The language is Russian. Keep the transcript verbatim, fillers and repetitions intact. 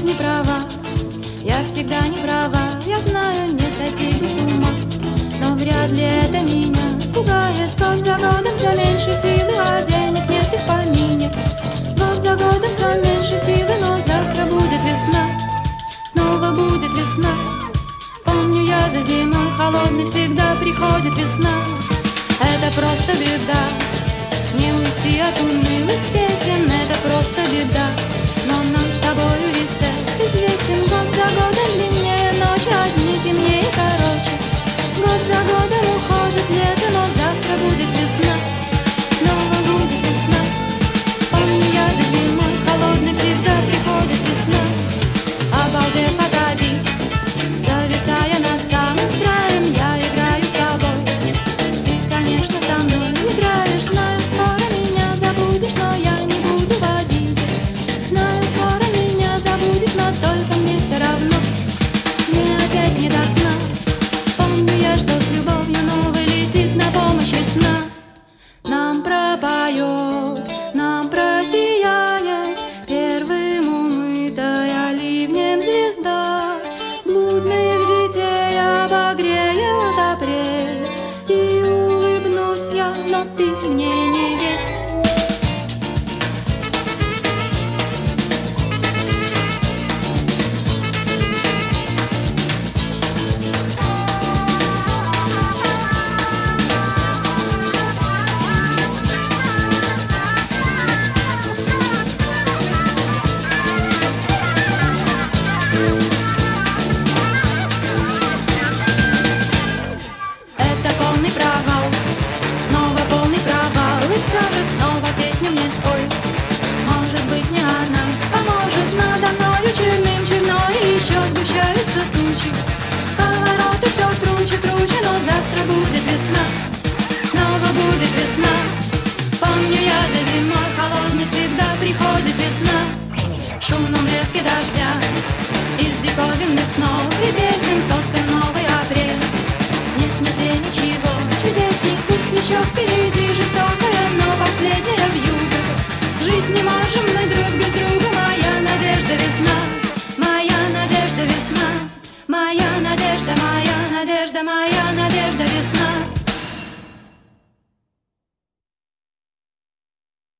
не права, я всегда не права. Я знаю, не сойти бы с ума, но вряд ли это меня пугает. Год за годом все меньше силы, а денег нет и в помине. Год за годом все меньше силы, но завтра будет весна, снова будет весна. Помню я за зимой холодной всегда приходит весна. Это просто беда, не уйти от унылых песен, это просто беда. Но нам с тобою рецепт известен. Год за годом длиннее ночи, а дни темнее короче. Год за годом уходит лето, но завтра будет весна, снова будет весна. Помню я за зимой холодной всегда приходит весна. Обалдев от обид, зависая над самым краем, я играю с тобой. Ты, конечно, со мной играешь. Знаю, скоро меня забудешь, но я не буду в обиде. Знаю, скоро меня забудешь, но только